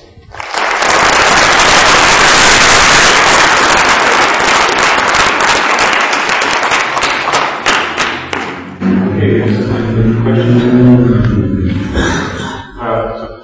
Okay, also time for questions. Uh, so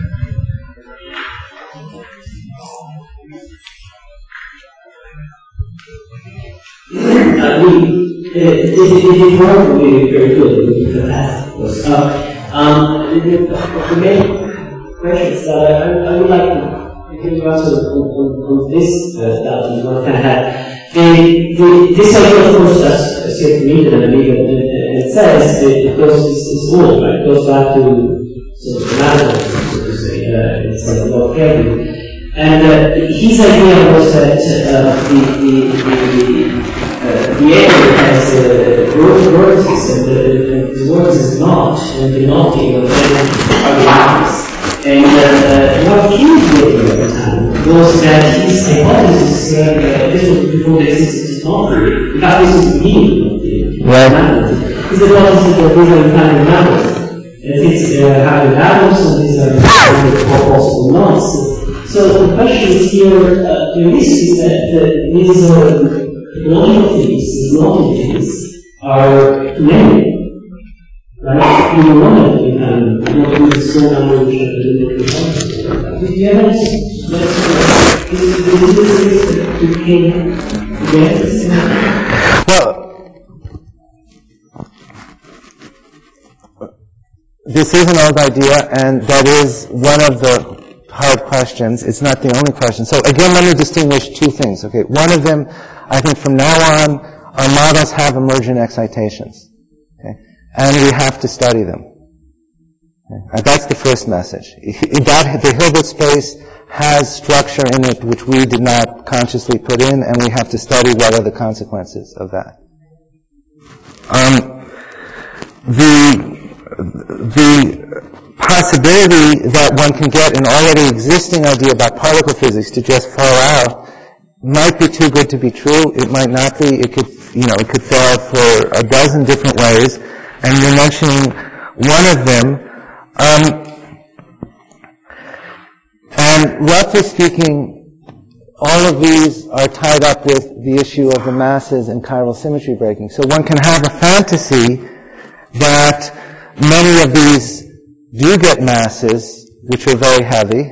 Uh, we, uh, it, it is hard to be very good with the past, of course. Uh, um, the, the main question is that I, I would like to give you answer on, on, on this uh, that you want to have. The, the, this idea, of course, as Seth Mead and it says, it goes, it's, it's old, right? It goes back to sort of the mathematics, so to say, uh, it's a lot of Kelvin. And uh, his idea was that uh, the, the, the Uh, the area has uh, vortices, and the, the vortices not, and the knotting of them are the atoms. And uh, uh, what he did at the time was that his hypothesis, uh, this was before the existence of knotting, in fact, this is the beginning of the mathematics. His hypothesis that these are kind of atoms. And it's uh, having atoms, and these are all possible knots. So the question is here, uh, the risk is that uh, these uh, logical things, these logical things, are many. Right? You know that you can not do the slow number which are the different. Do you have any to came together? Well, this is an old idea, and that is one of the hard questions. It's not the only question. So again, let me distinguish two things. Okay, one of them, I think from now on, our models have emergent excitations. Okay, and we have to study them. Okay? Uh, that's the first message. That, the Hilbert space has structure in it which we did not consciously put in, and we have to study what are the consequences of that. Um, the the possibility that one can get an already existing idea about particle physics to just fall out might be too good to be true. It might not be. It could, you know, it could fail for a dozen different ways. And you're mentioning one of them. Um, and roughly speaking, all of these are tied up with the issue of the masses and chiral symmetry breaking. So one can have a fantasy that many of these do get masses, which are very heavy.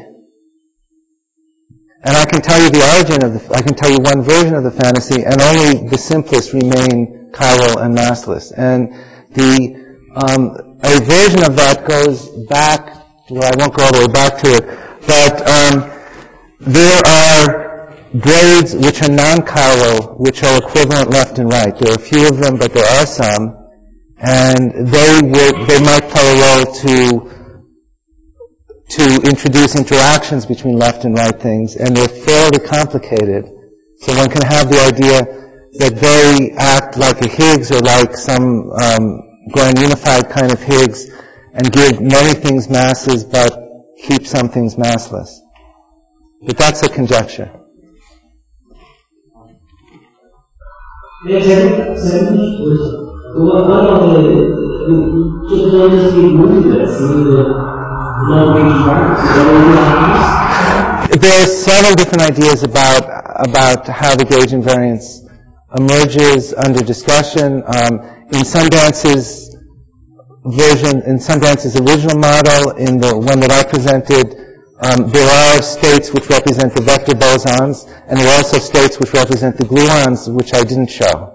And I can tell you the origin of the, I can tell you one version of the fantasy, and only the simplest remain chiral and massless. And the, um, a version of that goes back, well, I won't go all the way back to it, but, um, there are grades which are non-chiral, which are equivalent left and right. There are a few of them, but there are some. And they would, they might play a role to, to introduce interactions between left and right things, and they're fairly complicated. So one can have the idea that they act like a Higgs or like some, um, grand unified kind of Higgs and give many things masses but keep some things massless. But that's a conjecture. One of the, the technology movements in the non-big parts, there are several different ideas about about how the gauge invariance emerges under discussion. Um, in Sundance's version, in Sundance's original model, in the one that I presented, um, there are states which represent the vector bosons, and there are also states which represent the gluons, which I didn't show.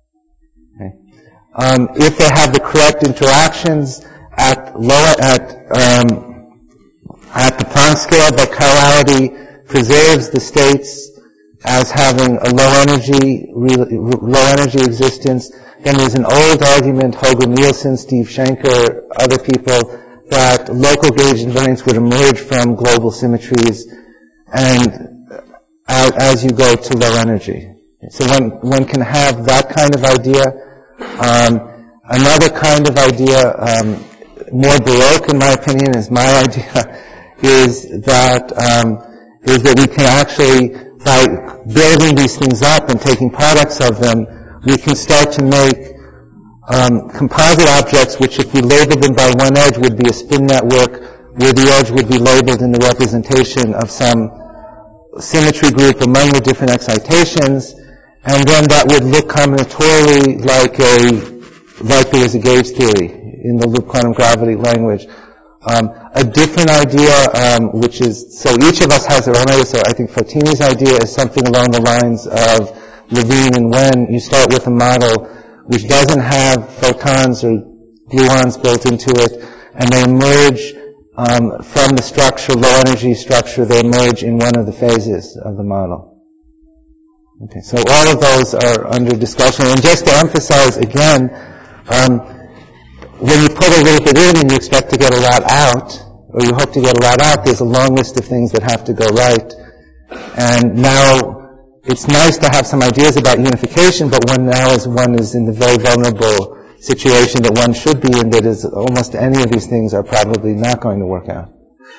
Um, if they have the correct interactions at lower at um, at the Planck scale, but chirality preserves the states as having a low energy low energy existence, then there's an old argument, Hogan Nielsen, Steve Schenker, other people, that local gauge invariance would emerge from global symmetries, and uh, as you go to low energy. So one one can have that kind of idea. Um, another kind of idea, um, more Baroque in my opinion, is my idea, is that um, is that we can actually, by building these things up and taking products of them, we can start to make um, composite objects which, if we labeled them by one edge, would be a spin network, where the edge would be labeled in the representation of some symmetry group among the different excitations, and then that would look combinatorially like a like there was a gauge theory in the loop quantum gravity language. Um, a different idea, um, which is, so each of us has their own idea, so I think Fotini's idea is something along the lines of Levine and Wen. You start with a model which doesn't have photons or gluons built into it, and they emerge um, from the structure, low energy structure, they emerge in one of the phases of the model. Okay, so all of those are under discussion. And just to emphasize again, um, when you put a little bit in and you expect to get a lot out, or you hope to get a lot out, there's a long list of things that have to go right. And now it's nice to have some ideas about unification, but one now is one is in the very vulnerable situation that one should be in, that is almost any of these things are probably not going to work out.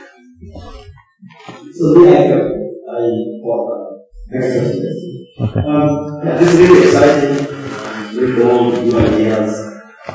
So the idea I thought next question. Okay. Um, yeah, this is really exciting. With all new ideas.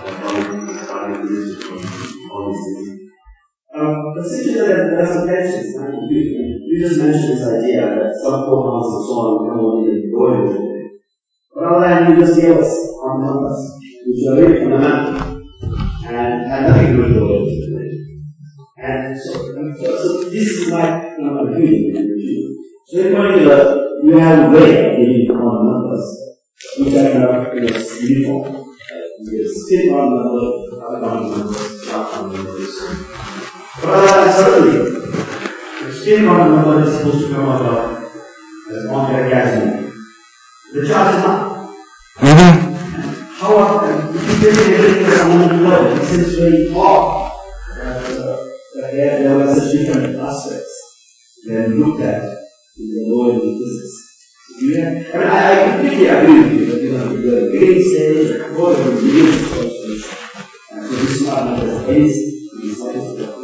Um, but since there are some tensions, you, you just mentioned this idea that some photons and so on come only in going. But on the other hand, you just gave us quantum numbers, which are very fundamental and had nothing to do with the world. And so, so this is my you know, confusion. So in particular, you have a way of giving quantum numbers, which are kind of you know, uniform. You get spin quantum number, other quantum numbers, dark quantum numbers. But certainly, the spin quantum number is supposed to come out of as quantum gasm. The charge is not. Mm-hmm. How often, if you take everything at a moment level, it seems very odd that, uh, that there, there were such different aspects than looked at in the lower level physics. Yeah. I mean, I, I completely agree with you that you know, the beginning stage, the core of the beginning structures, and so this is not another phase, this is not the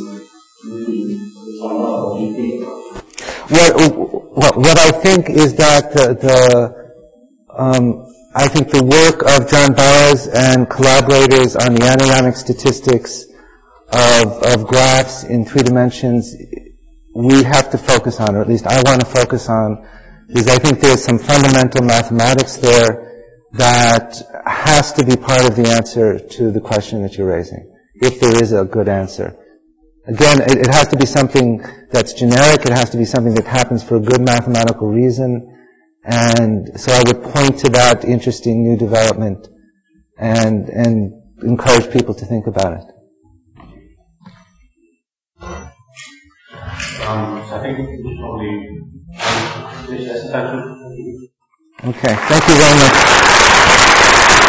What, what I think is that the, the um, I think the work of John Baez and collaborators on the anionic statistics of, of graphs in three dimensions, we have to focus on, or at least I want to focus on, because I think there's some fundamental mathematics there that has to be part of the answer to the question that you're raising, if there is a good answer. Again, it, it has to be something that's generic, it has to be something that happens for a good mathematical reason, and so I would point to that interesting new development and, and encourage people to think about it. Um, so I think we should probably finish this session. Okay, thank you very much.